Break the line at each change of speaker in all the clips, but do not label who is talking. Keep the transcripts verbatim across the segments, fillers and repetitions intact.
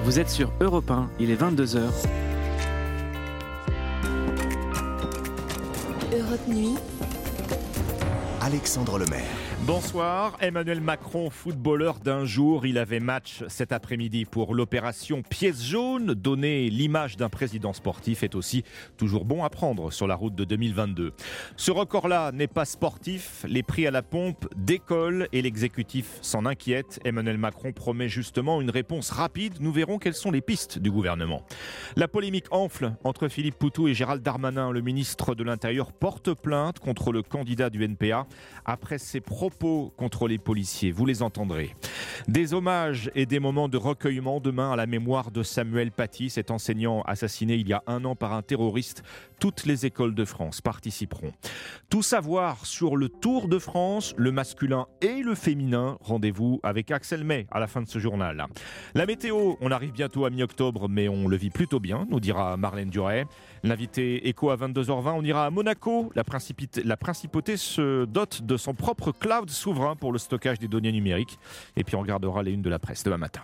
Vous êtes sur Europe un, il est vingt-deux heures.
Europe Nuit.
Alexandre Lemaire.
Bonsoir, Emmanuel Macron, footballeur d'un jour, il avait match cet après-midi pour l'opération Pièce jaune. Donner l'image d'un président sportif est aussi toujours bon à prendre sur la route de deux mille vingt-deux. Ce record-là n'est pas sportif, les prix à la pompe décollent et l'exécutif s'en inquiète. Emmanuel Macron promet justement une réponse rapide, nous verrons quelles sont les pistes du gouvernement. La polémique enfle entre Philippe Poutou et Gérald Darmanin. Le ministre de l'Intérieur porte plainte contre le candidat du N P A après ses propos contre les policiers, vous les entendrez. Des hommages et des moments de recueillement demain à la mémoire de Samuel Paty, cet enseignant assassiné il y a un an par un terroriste. Toutes les écoles de France participeront. Tout savoir sur le Tour de France, le masculin et le féminin. Rendez-vous avec Axel May à la fin de ce journal. La météo, on arrive bientôt à mi-octobre, mais on le vit plutôt bien, nous dira Marlène Duret. L'invité écho à vingt-deux heures vingt, on ira à Monaco. La, principité, la principauté se dote de son propre cloud souverain pour le stockage des données numériques. Et puis on regardera les unes de la presse demain matin.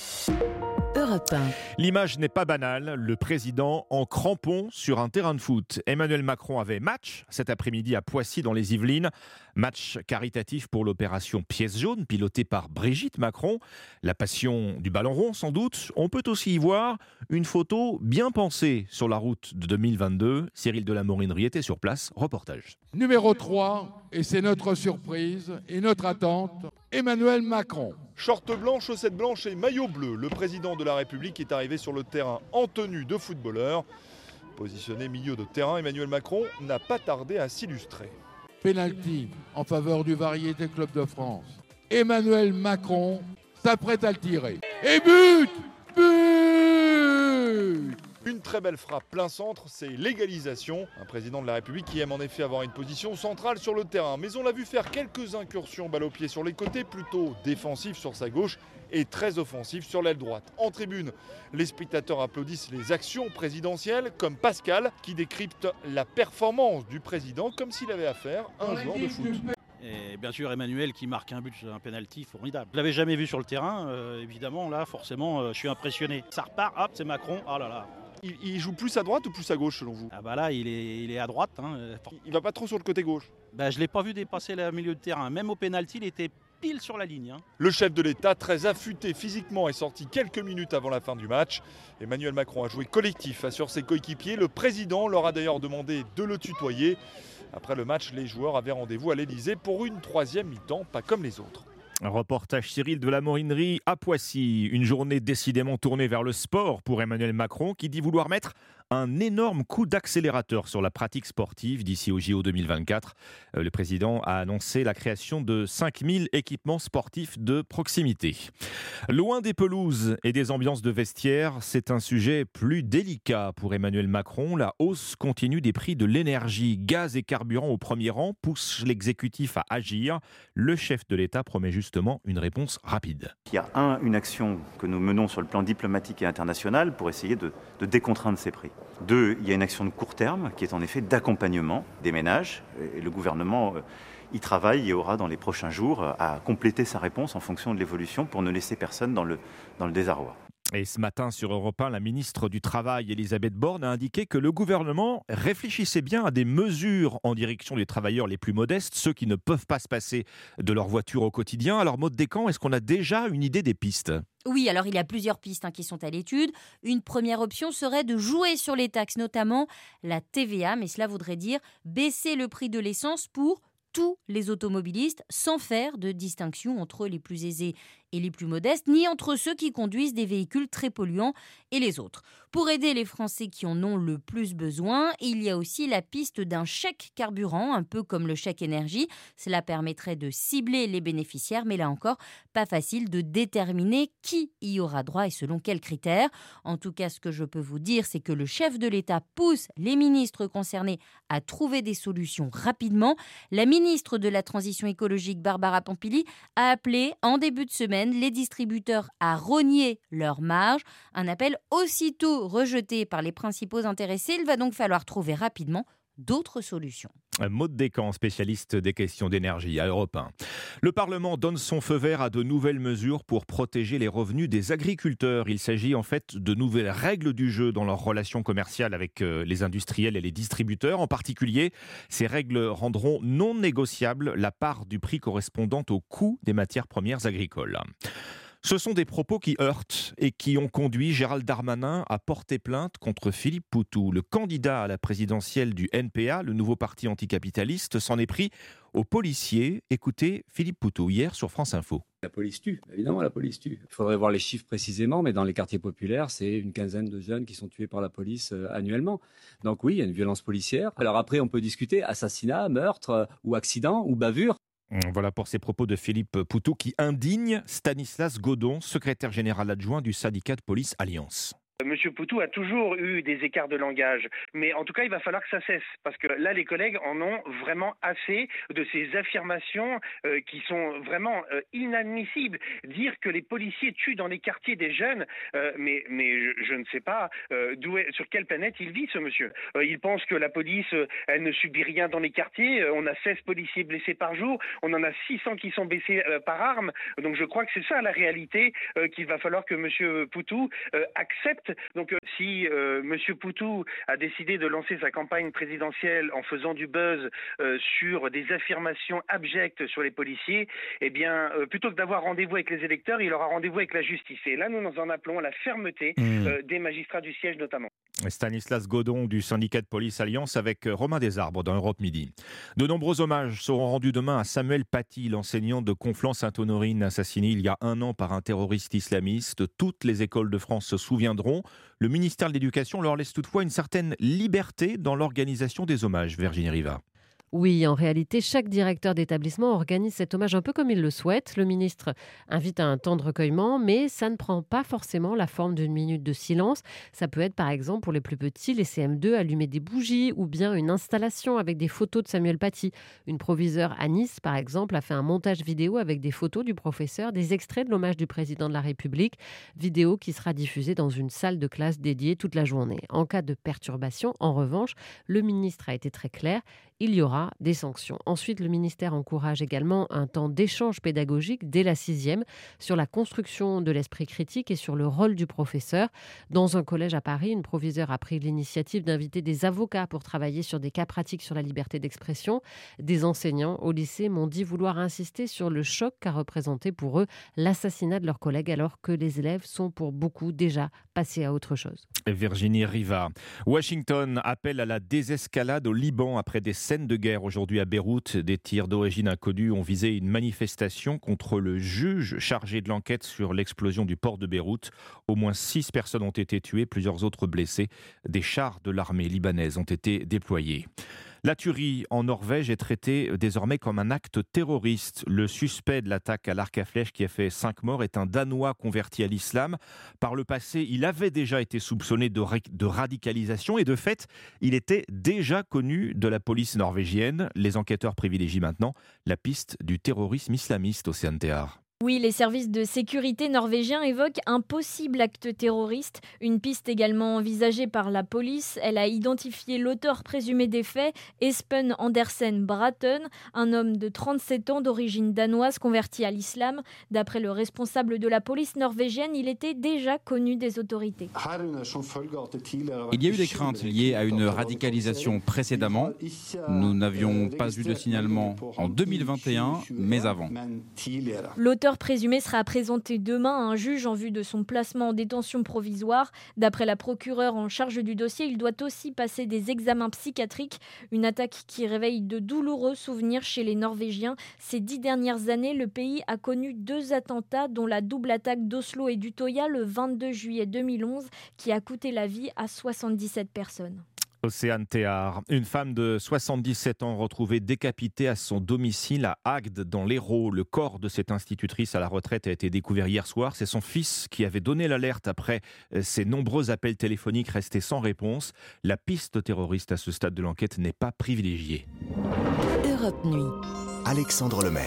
Europe un.
L'image n'est pas banale, le président en crampon sur un terrain de foot. Emmanuel Macron avait match cet après-midi à Poissy dans les Yvelines. Match caritatif pour l'opération Pièce jaune, pilotée par Brigitte Macron. La passion du ballon rond sans doute. On peut aussi y voir une photo bien pensée sur la route de deux mille vingt-deux. Cyril de la Morinerie était sur place, reportage.
Numéro trois, et c'est notre surprise et notre attente, Emmanuel Macron.
Short blanc, chaussettes blanches et maillot bleu, le président de la République est arrivé sur le terrain en tenue de footballeur. Positionné milieu de terrain, Emmanuel Macron n'a pas tardé à s'illustrer.
Penalty en faveur du Variété Club de France. Emmanuel Macron s'apprête à le tirer. Et but ! But !
Une très belle frappe plein centre, c'est l'égalisation. Un président de la République qui aime en effet avoir une position centrale sur le terrain. Mais on l'a vu faire quelques incursions balle au pied sur les côtés, plutôt défensifs sur sa gauche et très offensifs sur l'aile droite. En tribune, les spectateurs applaudissent les actions présidentielles, comme Pascal qui décrypte la performance du président comme s'il avait affaire à un joueur de foot.
Et bien sûr Emmanuel qui marque un but, un penalty formidable. Je l'avais jamais vu sur le terrain, euh, évidemment là forcément euh, je suis impressionné. Ça repart, hop c'est Macron, oh là là.
Il, il joue plus à droite ou plus à gauche selon vous?
Ah bah là il est, il est à droite. Hein.
Il va pas trop sur le côté gauche?
Bah je l'ai pas vu dépasser le milieu de terrain, même au penalty il était pile sur la ligne. Hein.
Le chef de l'État, très affûté physiquement, est sorti quelques minutes avant la fin du match. Emmanuel Macron a joué collectif, assure ses coéquipiers. Le président leur a d'ailleurs demandé de le tutoyer. Après le match, les joueurs avaient rendez-vous à l'Elysée pour une troisième mi-temps, pas comme les autres.
Un reportage Cyril de la Morinerie à Poissy. Une journée décidément tournée vers le sport pour Emmanuel Macron qui dit vouloir mettre un énorme coup d'accélérateur sur la pratique sportive d'ici au J O deux mille vingt-quatre. Le président a annoncé la création de cinq mille équipements sportifs de proximité. Loin des pelouses et des ambiances de vestiaire, c'est un sujet plus délicat pour Emmanuel Macron. La hausse continue des prix de l'énergie, gaz et carburant au premier rang pousse l'exécutif à agir. Le chef de l'État promet justement une réponse rapide.
Il y a un, une action que nous menons sur le plan diplomatique et international pour essayer de, de décontraindre ces prix. Deux, il y a une action de court terme qui est en effet d'accompagnement des ménages. Et le gouvernement y travaille et aura dans les prochains jours à compléter sa réponse en fonction de l'évolution pour ne laisser personne dans le, dans le désarroi.
Et ce matin sur Europe un, la ministre du Travail, Elisabeth Borne, a indiqué que le gouvernement réfléchissait bien à des mesures en direction des travailleurs les plus modestes, ceux qui ne peuvent pas se passer de leur voiture au quotidien. Alors, Maud Descamps, est-ce qu'on a déjà une idée des pistes ?
Oui, alors il y a plusieurs pistes hein, qui sont à l'étude. Une première option serait de jouer sur les taxes, notamment la T V A, mais cela voudrait dire baisser le prix de l'essence pour tous les automobilistes sans faire de distinction entre les plus aisés et les plus modestes, ni entre ceux qui conduisent des véhicules très polluants et les autres. Pour aider les Français qui en ont le plus besoin, il y a aussi la piste d'un chèque carburant, un peu comme le chèque énergie. Cela permettrait de cibler les bénéficiaires, mais là encore, pas facile de déterminer qui y aura droit et selon quels critères. En tout cas, ce que je peux vous dire, c'est que le chef de l'État pousse les ministres concernés à trouver des solutions rapidement. La ministre de la Transition écologique, Barbara Pompili, a appelé en début de semaine les distributeurs à rogner leurs marges. Un appel aussitôt rejeté par les principaux intéressés. Il va donc falloir trouver rapidement d'autres solutions.
Maud Descamps, spécialiste des questions d'énergie à Europe un. Le Parlement donne son feu vert à de nouvelles mesures pour protéger les revenus des agriculteurs. Il s'agit en fait de nouvelles règles du jeu dans leurs relations commerciales avec les industriels et les distributeurs. En particulier, ces règles rendront non négociable la part du prix correspondant au coût des matières premières agricoles. Ce sont des propos qui heurtent et qui ont conduit Gérald Darmanin à porter plainte contre Philippe Poutou. Le candidat à la présidentielle du N P A, le nouveau parti anticapitaliste, s'en est pris aux policiers. Écoutez Philippe Poutou hier sur France Info.
La police tue, évidemment la police tue. Il faudrait voir les chiffres précisément, mais dans les quartiers populaires, c'est une quinzaine de jeunes qui sont tués par la police euh, annuellement. Donc oui, il y a une violence policière. Alors après, on peut discuter assassinat, meurtre euh, ou accident ou bavure.
Voilà pour ces propos de Philippe Poutou qui indigne Stanislas Godon, secrétaire général adjoint du syndicat de police Alliance.
Monsieur Poutou a toujours eu des écarts de langage, mais en tout cas, il va falloir que ça cesse, parce que là, les collègues en ont vraiment assez de ces affirmations euh, qui sont vraiment euh, inadmissibles. Dire que les policiers tuent dans les quartiers des jeunes, euh, mais, mais je, je ne sais pas euh, d'où est, sur quelle planète il vit, ce monsieur. Euh, il pense que la police, euh, elle ne subit rien dans les quartiers. Euh, on a seize policiers blessés par jour, on en a six cents qui sont blessés euh, par arme. Donc je crois que c'est ça la réalité euh, qu'il va falloir que monsieur Poutou euh, accepte. Donc euh, si euh, monsieur Poutou a décidé de lancer sa campagne présidentielle en faisant du buzz euh, sur des affirmations abjectes sur les policiers, eh bien euh, plutôt que d'avoir rendez-vous avec les électeurs, il aura rendez-vous avec la justice. Et là, nous nous en appelons à la fermeté mmh. euh, des magistrats du siège notamment.
Stanislas Godon du syndicat de police Alliance avec Romain Desarbres dans Europe Midi. De nombreux hommages seront rendus demain à Samuel Paty, l'enseignant de Conflans-Sainte-Honorine, assassiné il y a un an par un terroriste islamiste. Toutes les écoles de France se souviendront. Le ministère de l'Éducation leur laisse toutefois une certaine liberté dans l'organisation des hommages. Virginie Riva.
Oui, en réalité, chaque directeur d'établissement organise cet hommage un peu comme il le souhaite. Le ministre invite à un temps de recueillement, mais ça ne prend pas forcément la forme d'une minute de silence. Ça peut être par exemple pour les plus petits, les C M deux, allumer des bougies ou bien une installation avec des photos de Samuel Paty. Une proviseure à Nice, par exemple, a fait un montage vidéo avec des photos du professeur, des extraits de l'hommage du président de la République, vidéo qui sera diffusée dans une salle de classe dédiée toute la journée. En cas de perturbation, en revanche, le ministre a été très clair. Il y aura des sanctions. Ensuite, le ministère encourage également un temps d'échange pédagogique dès la sixième sur la construction de l'esprit critique et sur le rôle du professeur. Dans un collège à Paris, une proviseure a pris l'initiative d'inviter des avocats pour travailler sur des cas pratiques sur la liberté d'expression. Des enseignants au lycée m'ont dit vouloir insister sur le choc qu'a représenté pour eux l'assassinat de leurs collègues alors que les élèves sont pour beaucoup déjà passés à autre chose.
Virginie Riva. Washington appelle à la désescalade au Liban après des scènes de guerre aujourd'hui à Beyrouth. Des tirs d'origine inconnue ont visé une manifestation contre le juge chargé de l'enquête sur l'explosion du port de Beyrouth. Au moins six personnes ont été tuées, plusieurs autres blessées. Des chars de l'armée libanaise ont été déployés. La tuerie en Norvège est traitée désormais comme un acte terroriste. Le suspect de l'attaque à l'arc à flèche qui a fait cinq morts est un Danois converti à l'islam. Par le passé, il avait déjà été soupçonné de, ra- de radicalisation et de fait, il était déjà connu de la police norvégienne. Les enquêteurs privilégient maintenant la piste du terrorisme islamiste, Océane Théard.
Oui, les services de sécurité norvégiens évoquent un possible acte terroriste, une piste également envisagée par la police. Elle a identifié l'auteur présumé des faits, Espen Andersen Bratten, un homme de trente-sept ans d'origine danoise converti à l'islam. D'après le responsable de la police norvégienne, il était déjà connu des autorités.
Il y a eu des craintes liées à une radicalisation précédemment. Nous n'avions pas eu de signalement en deux mille vingt et un, mais avant.
L'auteur présumé sera présenté demain à un juge en vue de son placement en détention provisoire. D'après la procureure en charge du dossier, il doit aussi passer des examens psychiatriques. Une attaque qui réveille de douloureux souvenirs chez les Norvégiens. Ces dix dernières années, le pays a connu deux attentats, dont la double attaque d'Oslo et d'Utoya le vingt-deux juillet deux mille onze, qui a coûté la vie à soixante-dix-sept personnes.
Océane Théard. Une femme de soixante-dix-sept ans retrouvée décapitée à son domicile à Agde dans l'Hérault. Le corps de cette institutrice à la retraite a été découvert hier soir. C'est son fils qui avait donné l'alerte après ses nombreux appels téléphoniques restés sans réponse. La piste terroriste à ce stade de l'enquête n'est pas privilégiée.
Europe Nuit.
Alexandre Lemaire.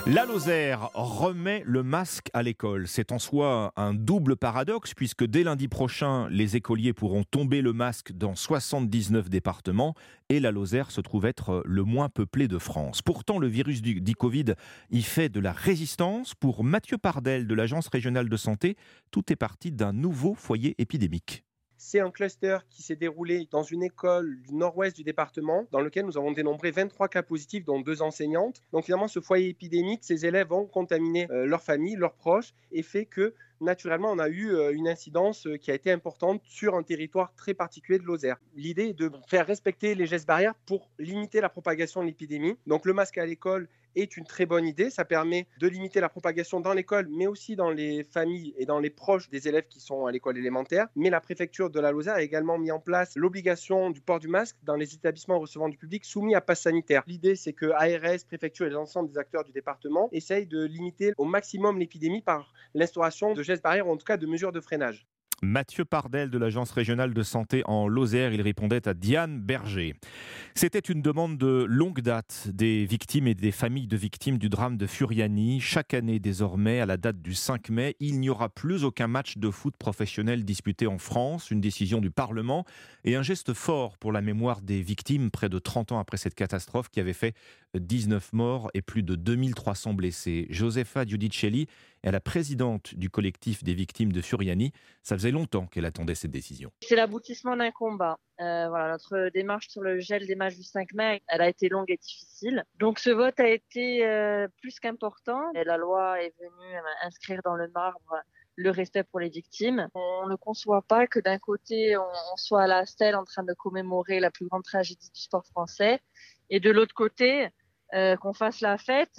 La Lozère remet le masque à l'école. C'est en soi un double paradoxe puisque dès lundi prochain, les écoliers pourront tomber le masque dans soixante-dix-neuf départements et la Lozère se trouve être le moins peuplé de France. Pourtant, le virus du dit Covid y fait de la résistance. Pour Mathieu Pardel de l'Agence régionale de santé, tout est parti d'un nouveau foyer épidémique.
C'est un cluster qui s'est déroulé dans une école du nord-ouest du département, dans lequel nous avons dénombré vingt-trois cas positifs, dont deux enseignantes. Donc finalement, ce foyer épidémique, ces élèves ont contaminé euh, leur famille, leurs proches, et fait que naturellement, on a eu euh, une incidence euh, qui a été importante sur un territoire très particulier de Lozère. L'idée est de faire respecter les gestes barrières pour limiter la propagation de l'épidémie. Donc le masque à l'école est une très bonne idée. Ça permet de limiter la propagation dans l'école, mais aussi dans les familles et dans les proches des élèves qui sont à l'école élémentaire. Mais la préfecture de la Lozère a également mis en place l'obligation du port du masque dans les établissements recevant du public soumis à passe sanitaire. L'idée, c'est que A R S, préfecture et l'ensemble des acteurs du département essayent de limiter au maximum l'épidémie par l'instauration de gestes barrières ou en tout cas de mesures de freinage.
Mathieu Pardel de l'Agence régionale de santé en Lozère, il répondait à Diane Berger. C'était une demande de longue date des victimes et des familles de victimes du drame de Furiani. Chaque année désormais, à la date du cinq mai, il n'y aura plus aucun match de foot professionnel disputé en France. Une décision du Parlement et un geste fort pour la mémoire des victimes près de trente ans après cette catastrophe qui avait fait dix-neuf morts et plus de deux mille trois cents blessés. Josefa Giudicelli est la présidente du collectif des victimes de Furiani. Ça faisait longtemps qu'elle attendait cette décision.
C'est l'aboutissement d'un combat. Euh, voilà, notre démarche sur le gel des matchs du cinq mai, elle a été longue et difficile. Donc ce vote a été euh, plus qu'important. Et la loi est venue euh, inscrire dans le marbre le respect pour les victimes. On ne conçoit pas que d'un côté, on, on soit à la stèle en train de commémorer la plus grande tragédie du sport français et de l'autre côté, Euh, qu'on fasse la fête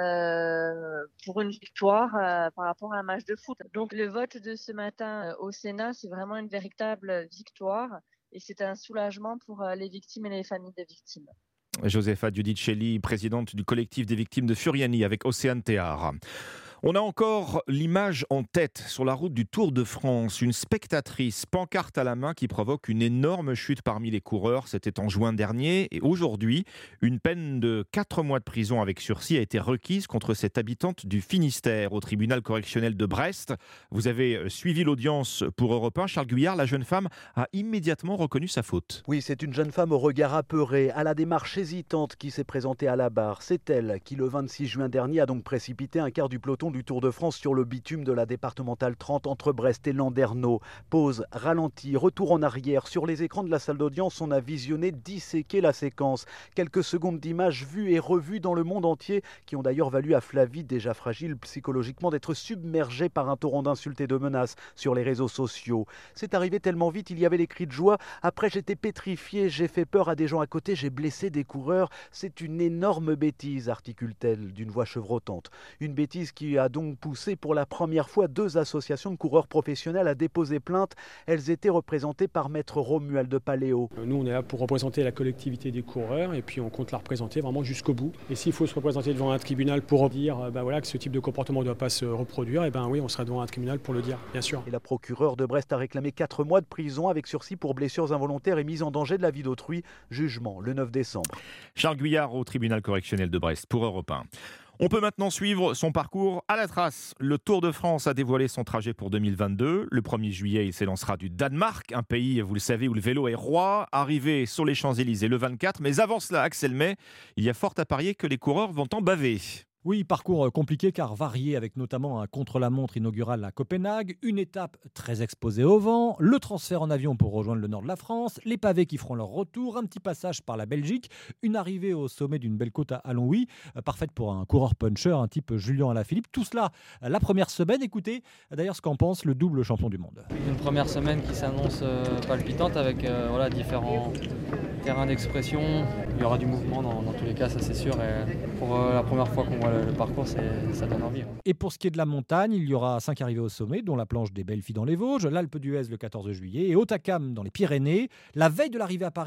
euh, pour une victoire euh, par rapport à un match de foot. Donc le vote de ce matin euh, au Sénat, c'est vraiment une véritable victoire et c'est un soulagement pour euh, les victimes et les familles des victimes.
Josefa Giudicelli, présidente du collectif des victimes de Furiani avec Océane Théard. On a encore l'image en tête sur la route du Tour de France, une spectatrice pancarte à la main qui provoque une énorme chute parmi les coureurs. C'était en juin dernier et aujourd'hui, une peine de quatre mois de prison avec sursis a été requise contre cette habitante du Finistère au tribunal correctionnel de Brest. Vous avez suivi l'audience pour Europe un. Charles Guyard, la jeune femme a immédiatement reconnu sa faute.
Oui, c'est une jeune femme au regard apeuré, à la démarche hésitante qui s'est présentée à la barre. C'est elle qui, le vingt-six juin dernier, a donc précipité un quart du peloton du Tour de France sur le bitume de la départementale trente entre Brest et Landerneau. Pause, ralenti, retour en arrière. Sur les écrans de la salle d'audience, on a visionné, disséqué la séquence. Quelques secondes d'images vues et revues dans le monde entier qui ont d'ailleurs valu à Flavie, déjà fragile psychologiquement, d'être submergée par un torrent d'insultes et de menaces sur les réseaux sociaux. C'est arrivé tellement vite, il y avait les cris de joie. Après, j'étais pétrifié, j'ai fait peur à des gens à côté, j'ai blessé des coureurs. C'est une énorme bêtise, articule-t-elle d'une voix chevrotante. Une bêtise qui a donc poussé pour la première fois deux associations de coureurs professionnels à déposer plainte. Elles étaient représentées par maître Romuald Paléo.
Nous, on est là pour représenter la collectivité des coureurs et puis on compte la représenter vraiment jusqu'au bout. Et s'il faut se représenter devant un tribunal pour dire ben voilà, que ce type de comportement ne doit pas se reproduire, et ben oui, on sera devant un tribunal pour le dire, bien sûr.
Et la procureure de Brest a réclamé quatre mois de prison avec sursis pour blessures involontaires et mise en danger de la vie d'autrui. Jugement le neuf décembre.
Charles Guyard au tribunal correctionnel de Brest pour Europe un. On peut maintenant suivre son parcours à la trace. Le Tour de France a dévoilé son trajet pour deux mille vingt-deux. Le premier juillet, il s'élancera du Danemark, un pays, vous le savez, où le vélo est roi. Arrivé sur les Champs-Élysées le vingt-quatre. Mais avant cela, Axel May, il y a fort à parier que les coureurs vont en baver.
Oui, parcours compliqué car varié avec notamment un contre-la-montre inaugural à Copenhague, une étape très exposée au vent, le transfert en avion pour rejoindre le nord de la France, les pavés qui feront leur retour, un petit passage par la Belgique, une arrivée au sommet d'une belle côte à Longwy, parfaite pour un coureur puncher, un type Julien Alaphilippe. Tout cela la première semaine. Écoutez d'ailleurs ce qu'en pense le double champion du monde.
Une première semaine qui s'annonce palpitante avec euh, voilà, différents terrains d'expression. Il y aura du mouvement dans, dans tous les cas, ça c'est sûr. Et pour euh, la première fois qu'on voit le, le parcours, c'est, ça donne envie.
Et pour ce qui est de la montagne, il y aura cinq arrivées au sommet, dont la planche des Belles Filles dans les Vosges, l'Alpe d'Huez le quatorze juillet et Hautacam dans les Pyrénées. La veille de l'arrivée à Paris,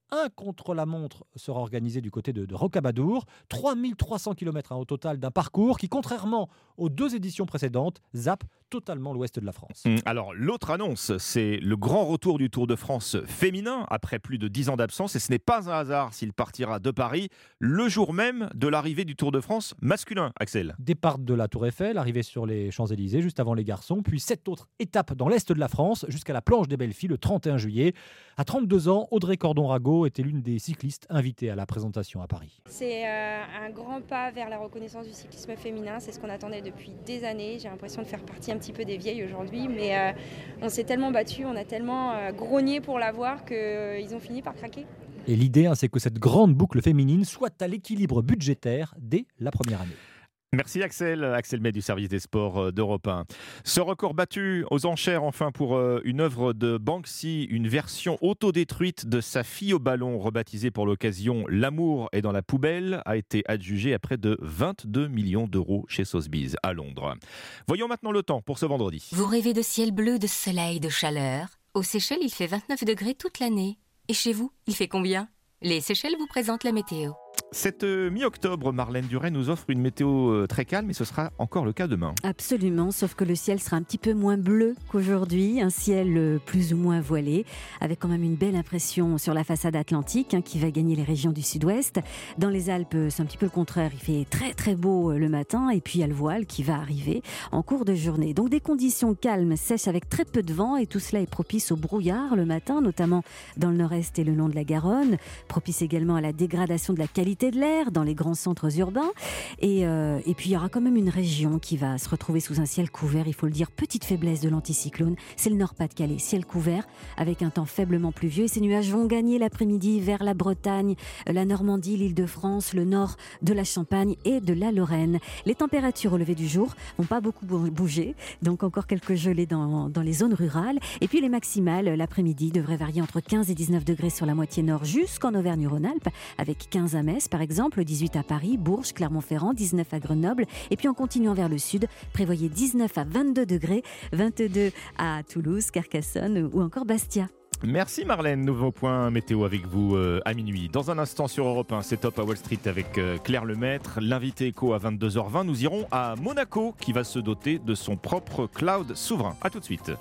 Un contre-la-montre sera organisé du côté de, de Rocamadour. trois mille trois cents kilomètres hein, au total d'un parcours qui, contrairement aux deux éditions précédentes, zappe totalement l'ouest de la France.
Alors, l'autre annonce, c'est le grand retour du Tour de France féminin après plus de dix ans d'absence. Et ce n'est pas un hasard s'il partira de Paris le jour même de l'arrivée du Tour de France masculin, Axel.
Départ de la Tour Eiffel, arrivée sur les Champs-Élysées juste avant les garçons, puis sept autres étapes dans l'est de la France jusqu'à la planche des Belles Filles le trente et un juillet. À trente-deux ans, Audrey Cordon-Rago était l'une des cyclistes invitées à la présentation à Paris.
C'est euh, un grand pas vers la reconnaissance du cyclisme féminin, c'est ce qu'on attendait depuis des années. J'ai l'impression de faire partie un petit peu des vieilles aujourd'hui, mais euh, on s'est tellement battu, on a tellement euh, grogné pour l'avoir qu'ils euh, ont fini par craquer.
Et l'idée, hein, c'est que cette grande boucle féminine soit à l'équilibre budgétaire dès la première année.
Merci Axel, Axel May du service des sports d'Europe un. Ce record battu aux enchères enfin pour une œuvre de Banksy, une version autodétruite de Sa fille au ballon, rebaptisée pour l'occasion L'amour est dans la poubelle, a été adjugée à près de vingt-deux millions d'euros chez Sotheby's à Londres. Voyons maintenant le temps pour ce vendredi.
Vous rêvez de ciel bleu, de soleil, de chaleur. Aux Seychelles, il fait vingt-neuf degrés toute l'année. Et chez vous, il fait combien ? Les Seychelles vous présentent la météo.
Cette mi-octobre, Marlène Duret nous offre une météo très calme et ce sera encore le cas demain.
Absolument, sauf que le ciel sera un petit peu moins bleu qu'aujourd'hui, un ciel plus ou moins voilé, avec quand même une belle impression sur la façade atlantique hein, qui va gagner les régions du sud-ouest. Dans les Alpes, c'est un petit peu le contraire, il fait très très beau le matin et puis il y a le voile qui va arriver en cours de journée. Donc des conditions calmes, sèches avec très peu de vent et tout cela est propice au brouillard le matin, notamment dans le nord-est et le long de la Garonne, propice également à la dégradation de la qualité de l'air dans les grands centres urbains et, euh, et puis il y aura quand même une région qui va se retrouver sous un ciel couvert, il faut le dire, petite faiblesse de l'anticyclone, c'est le Nord-Pas-de-Calais, ciel couvert avec un temps faiblement pluvieux et ces nuages vont gagner l'après-midi vers la Bretagne, la Normandie, l'Île-de-France, le nord de la Champagne et de la Lorraine. Les températures au lever du jour vont pas beaucoup bouger, donc encore quelques gelées dans, dans les zones rurales et puis les maximales l'après-midi devraient varier entre quinze et dix-neuf degrés sur la moitié nord jusqu'en Auvergne-Rhône-Alpes avec quinze à Metz par exemple, dix-huit à Paris, Bourges, Clermont-Ferrand, dix-neuf à Grenoble et puis en continuant vers le sud, prévoyez dix-neuf à vingt-deux degrés, vingt-deux à Toulouse, Carcassonne ou encore Bastia.
Merci Marlène, nouveau point météo avec vous euh, à minuit. Dans un instant sur Europe un, c'est Top à Wall Street avec euh, Claire Lemaître. L'invité éco à vingt-deux heures vingt, nous irons à Monaco qui va se doter de son propre cloud souverain. A tout de suite.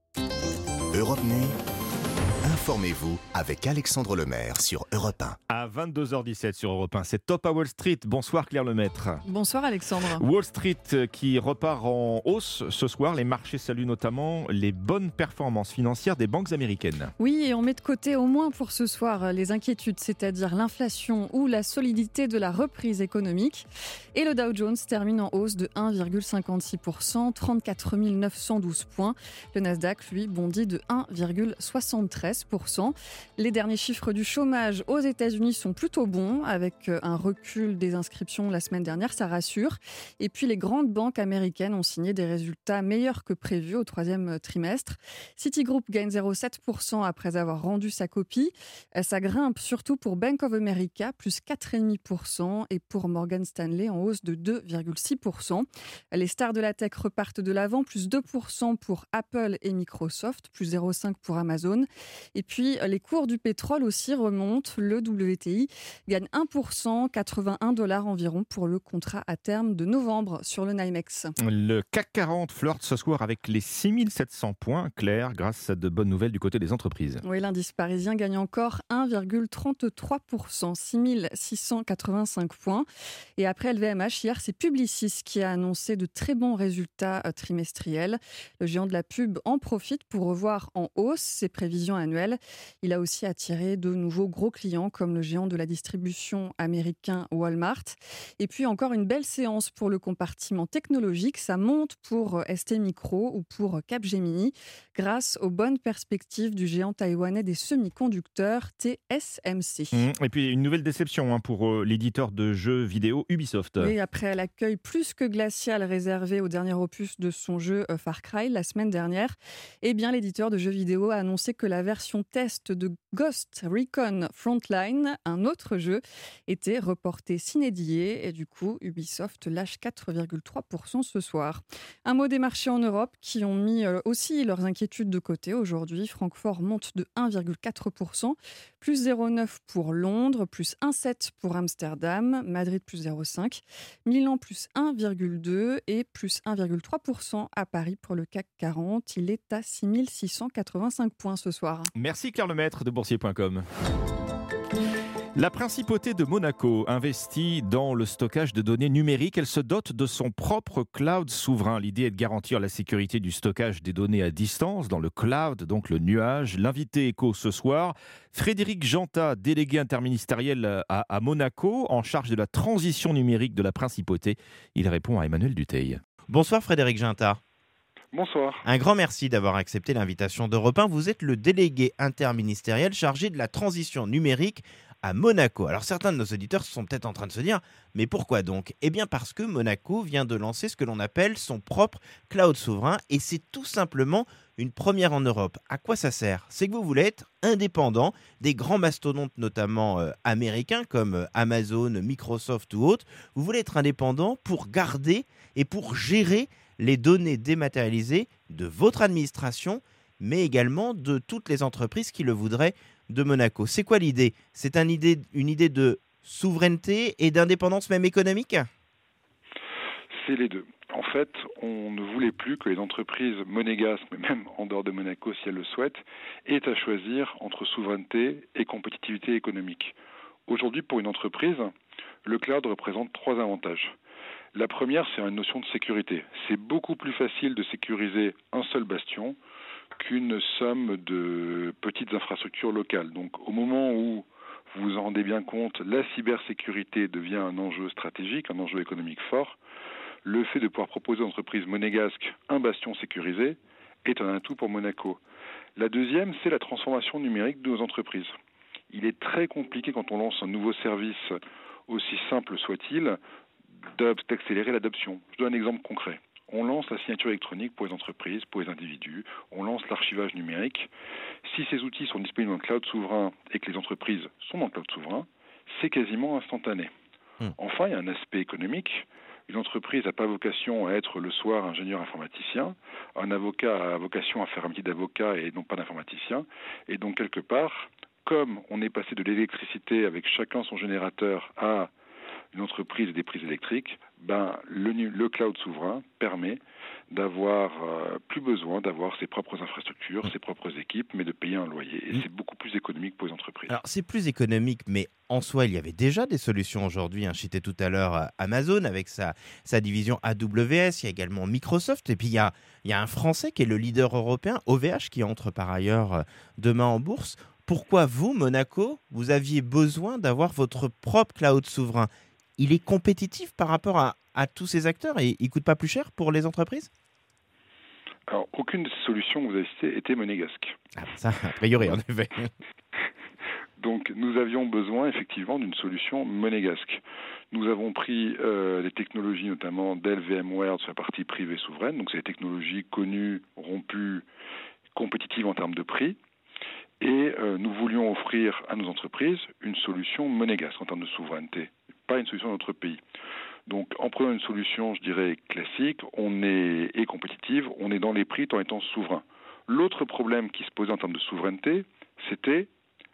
Europe Nuit. Informez-vous avec Alexandre Lemaire sur Europe un.
À vingt-deux heures dix-sept sur Europe un, c'est Top à Wall Street. Bonsoir Claire Lemaître.
Bonsoir Alexandre.
Wall Street qui repart en hausse ce soir. Les marchés saluent notamment les bonnes performances financières des banques américaines.
Oui, et on met de côté au moins pour ce soir les inquiétudes, c'est-à-dire l'inflation ou la solidité de la reprise économique. Et le Dow Jones termine en hausse de un virgule cinquante-six pour cent, trente-quatre mille neuf cent douze points. Le Nasdaq, lui, bondit de un virgule soixante-treize pour cent. Les derniers chiffres du chômage aux États-Unis sont plutôt bons, avec un recul des inscriptions la semaine dernière, ça rassure. Et puis les grandes banques américaines ont signé des résultats meilleurs que prévus au troisième trimestre. Citigroup gagne zéro virgule sept pour cent après avoir rendu sa copie. Ça grimpe surtout pour Bank of America, plus quatre virgule cinq pour cent, et pour Morgan Stanley en hausse de deux virgule six pour cent. Les stars de la tech repartent de l'avant, plus deux pour cent pour Apple et Microsoft, plus zéro virgule cinq pour cent pour Amazon. Et puis, les cours du pétrole aussi remontent. Le W T I gagne un pour cent, quatre-vingt-un dollars environ pour le contrat à terme de novembre sur le NYMEX.
Le C A C quarante flirte ce soir avec les six mille sept cents points, Claire, grâce à de bonnes nouvelles du côté des entreprises.
Oui, l'indice parisien gagne encore un virgule trente-trois pour cent, six mille six cent quatre-vingt-cinq points. Et après L V M H, hier, c'est Publicis qui a annoncé de très bons résultats trimestriels. Le géant de la pub en profite pour revoir en hausse ses prévisions annuelles. Il a aussi attiré de nouveaux gros clients comme le géant de la distribution américain Walmart. Et puis encore une belle séance pour le compartiment technologique. Ça monte pour S T Micro ou pour Capgemini grâce aux bonnes perspectives du géant taïwanais des semi-conducteurs T S M C.
Mmh. Et puis une nouvelle déception hein, pour euh, l'éditeur de jeux vidéo Ubisoft.
Oui, après l'accueil plus que glacial réservé au dernier opus de son jeu Far Cry la semaine dernière, eh bien l'éditeur de jeux vidéo a annoncé que la version version test de Ghost Recon Frontline, un autre jeu, était reportée sine die et du coup, Ubisoft lâche quatre virgule trois pour cent ce soir. Un mot des marchés en Europe qui ont mis aussi leurs inquiétudes de côté aujourd'hui. Francfort monte de un virgule quatre pour cent, plus zéro virgule neuf pour pour Londres, plus un virgule sept pour Amsterdam, Madrid plus zéro virgule cinq, Milan plus un virgule deux et plus un virgule trois pour cent à Paris pour le C A C quarante. Il est à six mille six cent quatre-vingt-cinq points ce soir.
Merci Claire Lemaître de boursier point com. La principauté de Monaco investit dans le stockage de données numériques. Elle se dote de son propre cloud souverain. L'idée est de garantir la sécurité du stockage des données à distance dans le cloud, donc le nuage. L'invité écho ce soir, Frédéric Genta, délégué interministériel à, à Monaco, en charge de la transition numérique de la principauté. Il répond à Emmanuel Dutheil.
Bonsoir Frédéric Genta.
Bonsoir.
Un grand merci d'avoir accepté l'invitation d'Europe un. Vous êtes le délégué interministériel chargé de la transition numérique à Monaco. Alors certains de nos auditeurs sont peut-être en train de se dire, mais pourquoi donc ? Eh bien parce que Monaco vient de lancer ce que l'on appelle son propre cloud souverain et c'est tout simplement une première en Europe. À quoi ça sert ? C'est que vous voulez être indépendant des grands mastodontes, notamment euh, américains comme euh, Amazon, Microsoft ou autres. Vous voulez être indépendant pour garder et pour gérer les données dématérialisées de votre administration, mais également de toutes les entreprises qui le voudraient de Monaco. C'est quoi l'idée ? C'est un idée, une idée de souveraineté et d'indépendance même économique ?
C'est les deux. En fait, on ne voulait plus que les entreprises monégasques, mais même en dehors de Monaco si elles le souhaitent, aient à choisir entre souveraineté et compétitivité économique. Aujourd'hui, pour une entreprise, le cloud représente trois avantages. La première, c'est une notion de sécurité. C'est beaucoup plus facile de sécuriser un seul bastion qu'une somme de petites infrastructures locales. Donc au moment où vous vous en rendez bien compte, la cybersécurité devient un enjeu stratégique, un enjeu économique fort. Le fait de pouvoir proposer aux entreprises monégasques un bastion sécurisé est un atout pour Monaco. La deuxième, c'est la transformation numérique de nos entreprises. Il est très compliqué quand on lance un nouveau service, aussi simple soit-il, d'accélérer l'adoption. Je donne un exemple concret. On lance la signature électronique pour les entreprises, pour les individus, on lance l'archivage numérique. Si ces outils sont disponibles dans le cloud souverain et que les entreprises sont dans le cloud souverain, c'est quasiment instantané. Mmh. Enfin, il y a un aspect économique. Une entreprise n'a pas vocation à être le soir ingénieur informaticien. Un avocat a vocation à faire un métier d'avocat et non pas d'informaticien. Et donc, quelque part, comme on est passé de l'électricité avec chacun son générateur à une entreprise et des prises électriques, ben, le, le cloud souverain permet d'avoir euh, plus besoin d'avoir ses propres infrastructures, mmh. ses propres équipes, mais de payer un loyer. Et mmh. c'est beaucoup plus économique pour les entreprises.
Alors c'est plus économique, mais en soi, il y avait déjà des solutions aujourd'hui. Hein. Je citais tout à l'heure Amazon avec sa, sa division A W S, il y a également Microsoft, et puis il y a, il y a un Français qui est le leader européen, O V H, qui entre par ailleurs demain en bourse. Pourquoi vous, Monaco, vous aviez besoin d'avoir votre propre cloud souverain ? Il est compétitif par rapport à, à tous ces acteurs et il ne coûte pas plus cher pour les entreprises ?
Alors, aucune de ces solutions que vous avez citées était monégasque.
Ah, ça, a priori, en effet.
Donc, nous avions besoin, effectivement, d'une solution monégasque. Nous avons pris euh, les technologies, notamment Dell VMware, sur la partie privée souveraine. Donc, c'est des technologies connues, rompues, compétitives en termes de prix. Et euh, nous voulions offrir à nos entreprises une solution monégasque en termes de souveraineté, pas une solution de notre pays. Donc, en prenant une solution, je dirais, classique, on est et compétitive, on est dans les prix tout en étant souverain. L'autre problème qui se posait en termes de souveraineté, c'était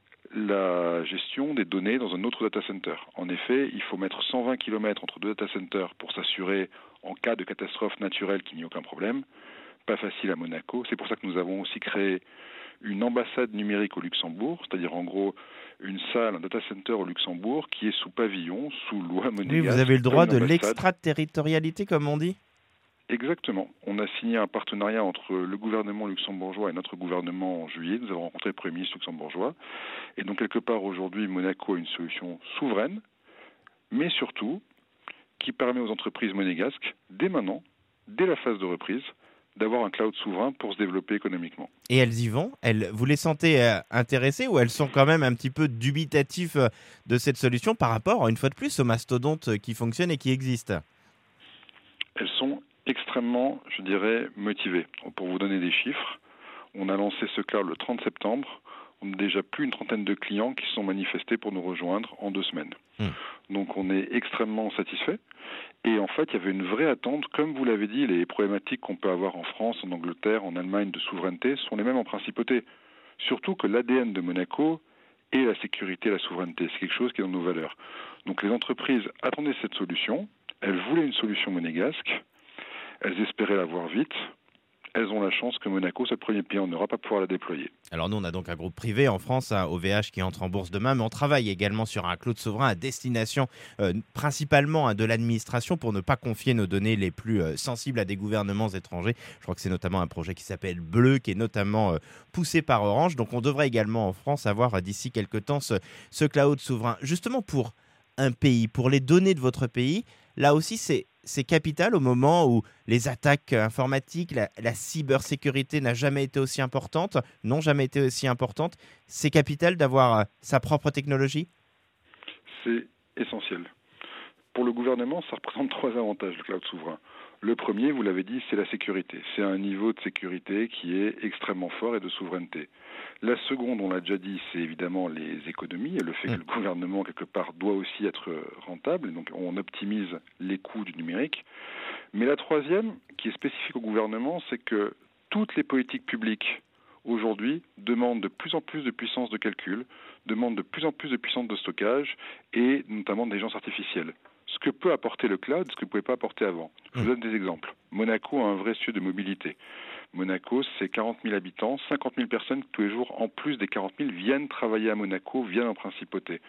la gestion des données dans un autre data center. En effet, il faut mettre cent vingt kilomètres entre deux data centers pour s'assurer, en cas de catastrophe naturelle, qu'il n'y ait aucun problème. Pas facile à Monaco. C'est pour ça que nous avons aussi créé une ambassade numérique au Luxembourg, c'est-à-dire en gros une salle, un data center au Luxembourg qui est sous pavillon, sous loi monégasque.
Oui, vous avez le droit de l'extraterritorialité, comme on dit ?
Exactement. On a signé un partenariat entre le gouvernement luxembourgeois et notre gouvernement en juillet. Nous avons rencontré le Premier ministre luxembourgeois. Et donc, quelque part, aujourd'hui, Monaco a une solution souveraine, mais surtout qui permet aux entreprises monégasques, dès maintenant, dès la phase de reprise, d'avoir un cloud souverain pour se développer économiquement.
Et elles y vont ? Elles, vous les sentez euh, intéressées ou elles sont quand même un petit peu dubitatifs euh, de cette solution par rapport, une fois de plus, aux mastodontes qui fonctionnent et qui existent ?
Elles sont extrêmement, je dirais, motivées. Pour vous donner des chiffres, on a lancé ce cloud le trente septembre. on a déjà plus une trentaine de clients qui se sont manifestés pour nous rejoindre en deux semaines. Mmh. Donc on est extrêmement satisfait. Et en fait, il y avait une vraie attente. Comme vous l'avez dit, les problématiques qu'on peut avoir en France, en Angleterre, en Allemagne de souveraineté sont les mêmes en principauté. Surtout que l'A D N de Monaco est la sécurité et la souveraineté. C'est quelque chose qui est dans nos valeurs. Donc les entreprises attendaient cette solution. Elles voulaient une solution monégasque. Elles espéraient l'avoir vite. Elles ont la chance que Monaco soit le premier pays en Europe à pouvoir la déployer.
Alors nous, on a donc un groupe privé en France, hein, O V H, qui entre en bourse demain, mais on travaille également sur un cloud souverain à destination euh, principalement hein, de l'administration pour ne pas confier nos données les plus euh, sensibles à des gouvernements étrangers. Je crois que c'est notamment un projet qui s'appelle Bleu, qui est notamment euh, poussé par Orange. Donc on devrait également en France avoir euh, d'ici quelques temps ce, ce cloud souverain. Justement pour un pays, pour les données de votre pays, là aussi c'est... c'est capital au moment où les attaques informatiques, la, la cybersécurité n'a jamais été aussi importante, n'ont jamais été aussi importantes. C'est capital d'avoir sa propre technologie ?
C'est essentiel. Pour le gouvernement, ça représente trois avantages, le cloud souverain. Le premier, vous l'avez dit, c'est la sécurité. C'est un niveau de sécurité qui est extrêmement fort et de souveraineté. La seconde, on l'a déjà dit, c'est évidemment les économies et le fait que le gouvernement, quelque part, doit aussi être rentable. Et donc, on optimise les coûts du numérique. Mais la troisième, qui est spécifique au gouvernement, c'est que toutes les politiques publiques, aujourd'hui, demandent de plus en plus de puissance de calcul, demandent de plus en plus de puissance de stockage et notamment d'intelligence artificielle. Ce que peut apporter le cloud, ce que ne pouvait pas apporter avant. Je vous donne des exemples. Monaco a un vrai sujet de mobilité. Monaco, c'est quarante mille habitants, cinquante mille personnes tous les jours, en plus des quarante mille, viennent travailler à Monaco, viennent en principauté.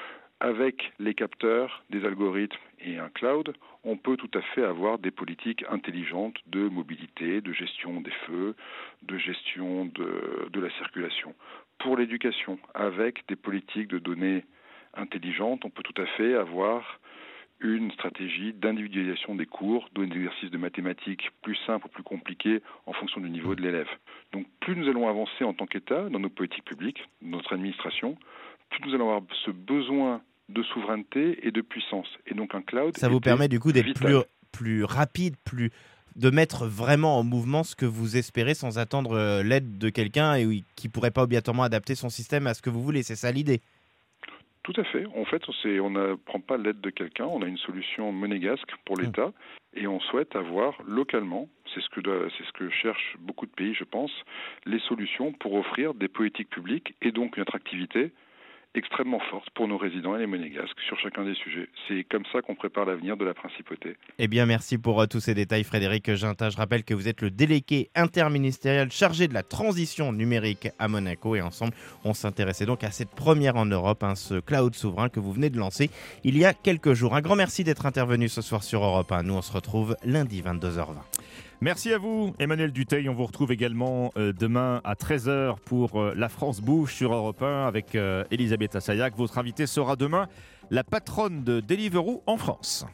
Avec les capteurs, des algorithmes et un cloud, on peut tout à fait avoir des politiques intelligentes de mobilité, de gestion des feux, de gestion de, de la circulation. Pour l'éducation, avec des politiques de données intelligentes, on peut tout à fait avoir une stratégie d'individualisation des cours, d'exercices de mathématiques plus simples ou plus compliqués en fonction du niveau de l'élève. Donc plus nous allons avancer en tant qu'État dans nos politiques publiques, dans notre administration, plus nous allons avoir ce besoin de souveraineté et de puissance. Et donc un cloud...
Ça vous permet du coup d'être plus, plus rapide, plus... de mettre vraiment en mouvement ce que vous espérez sans attendre l'aide de quelqu'un et qui ne pourrait pas obligatoirement adapter son système à ce que vous voulez. C'est ça l'idée ?
Tout à fait. En fait, on ne prend pas l'aide de quelqu'un, on a une solution monégasque pour l'État et on souhaite avoir localement, c'est ce que c'est ce que cherchent beaucoup de pays, je pense, les solutions pour offrir des politiques publiques et donc une attractivité extrêmement forte pour nos résidents et les monégasques sur chacun des sujets. C'est comme ça qu'on prépare l'avenir de la principauté.
Eh bien, merci pour uh, tous ces détails, Frédéric Gintin. Je rappelle que vous êtes le délégué interministériel chargé de la transition numérique à Monaco. Et ensemble, on s'intéressait donc à cette première en Europe, hein, ce cloud souverain que vous venez de lancer il y a quelques jours. Un grand merci d'être intervenu ce soir sur Europe un. Nous, on se retrouve lundi vingt-deux heures vingt.
Merci à vous, Emmanuel Dutheil. On vous retrouve également euh, demain à treize heures pour euh, La France bouge sur Europe un avec euh, Elisabeth Assayag. Votre invitée sera demain la patronne de Deliveroo en France.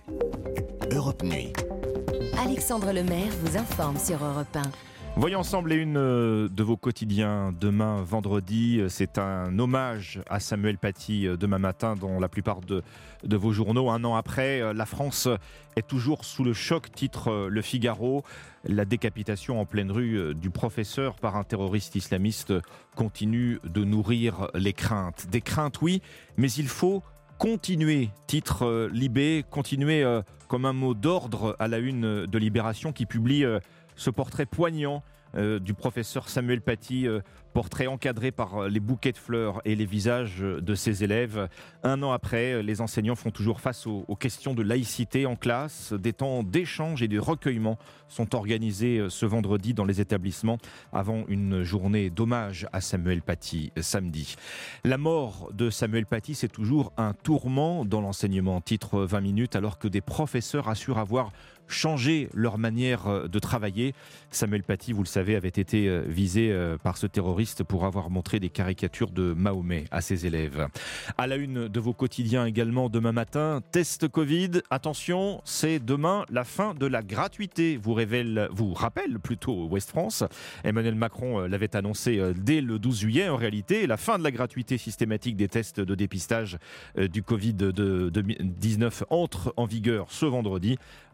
Europe Nuit.
Alexandre Lemaire vous informe sur Europe un.
Voyons ensemble les unes de vos quotidiens demain vendredi. C'est un hommage à Samuel Paty demain matin dans la plupart de, de vos journaux. Un an après, la France est toujours sous le choc, titre Le Figaro. La décapitation en pleine rue du professeur par un terroriste islamiste continue de nourrir les craintes. Des craintes, oui, mais il faut continuer, titre Libé, continuer comme un mot d'ordre à la une de Libération qui publie ce portrait poignant euh, du professeur Samuel Paty, euh, portrait encadré par les bouquets de fleurs et les visages de ses élèves. Un an après, les enseignants font toujours face aux, aux questions de laïcité en classe. Des temps d'échange et de recueillement sont organisés ce vendredi dans les établissements avant une journée d'hommage à Samuel Paty samedi. La mort de Samuel Paty, c'est toujours un tourment dans l'enseignement. Titre vingt minutes, alors que des professeurs assurent avoir changé leur manière de travailler. Samuel Paty, vous le savez, avait été visé par ce terroriste pour avoir montré des caricatures de Mahomet à ses élèves. À la une de vos quotidiens également demain matin, test Covid. Attention, c'est demain la fin de la gratuité, vous révèle, vous rappelle plutôt Ouest France. Emmanuel Macron l'avait annoncé dès le douze juillet. En réalité, la fin de la gratuité systématique des tests de dépistage du Covid dix-neuf entre en vigueur ce vendredi. L'objectif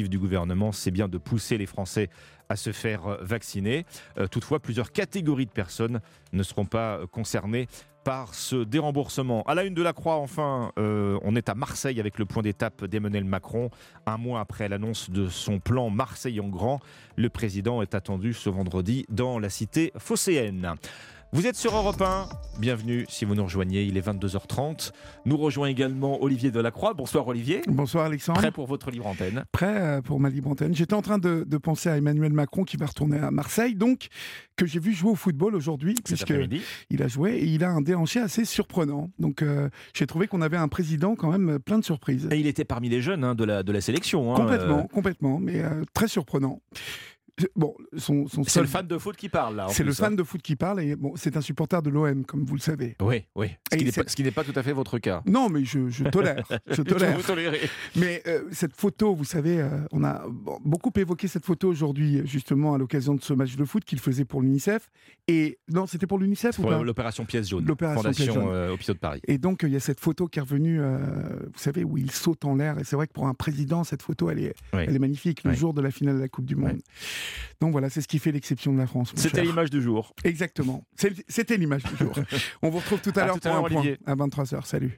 l'objectif du gouvernement, c'est bien de pousser les Français à se faire vacciner. Euh, toutefois, plusieurs catégories de personnes ne seront pas concernées par ce déremboursement. À la une de la Croix, enfin, euh, on est à Marseille avec le point d'étape d'Emmanuel Macron. Un mois après l'annonce de son plan Marseille en grand, le président est attendu ce vendredi dans la cité phocéenne. Vous êtes sur Europe un, bienvenue si vous nous rejoignez, il est vingt-deux heures trente. Nous rejoint également Olivier Delacroix. Bonsoir Olivier.
Bonsoir Alexandre.
Prêt pour votre libre antenne?
Prêt pour ma libre antenne. J'étais en train de, de penser à Emmanuel Macron qui va retourner à Marseille, donc que j'ai vu jouer au football aujourd'hui, puisqu'il a joué et il a un déhanché assez surprenant. Donc euh, j'ai trouvé qu'on avait un président quand même plein de surprises.
Et il était parmi les jeunes hein, de, la, de la sélection. Hein,
complètement,
euh...
complètement, mais euh, très surprenant. Bon, son, son
c'est
seul...
le fan de foot qui parle là.
C'est
plus,
le fan
hein.
de foot qui parle et bon, c'est un supporter de l'O M comme vous le savez.
Oui, oui. Ce qui, n'est pas, ce qui n'est pas tout à fait votre cas.
Non, mais je, je tolère. je tolère.
Vous tolérez.
Mais euh, cette photo, vous savez, euh, on a beaucoup évoqué cette photo aujourd'hui, justement à l'occasion de ce match de foot qu'il faisait pour l'UNICEF. Et non, c'était pour l'UNICEF
pour
ou pas
l'opération Pièce Jaune.
L'opération
Fondation
Pièce Jaune.
Euh, Hôpitaux de Paris.
Et donc il y a cette photo qui est revenue, euh, vous savez, où il saute en l'air. Et c'est vrai que pour un président, cette photo, elle est,
oui.
elle est magnifique. Le
oui.
jour de la finale de la Coupe du Monde. Oui. Donc voilà, c'est ce qui fait l'exception de la France.
C'était
cher.
l'image du jour.
Exactement. C'était l'image du jour. On vous retrouve tout à, à l'heure pour un point à vingt-trois heures. Salut.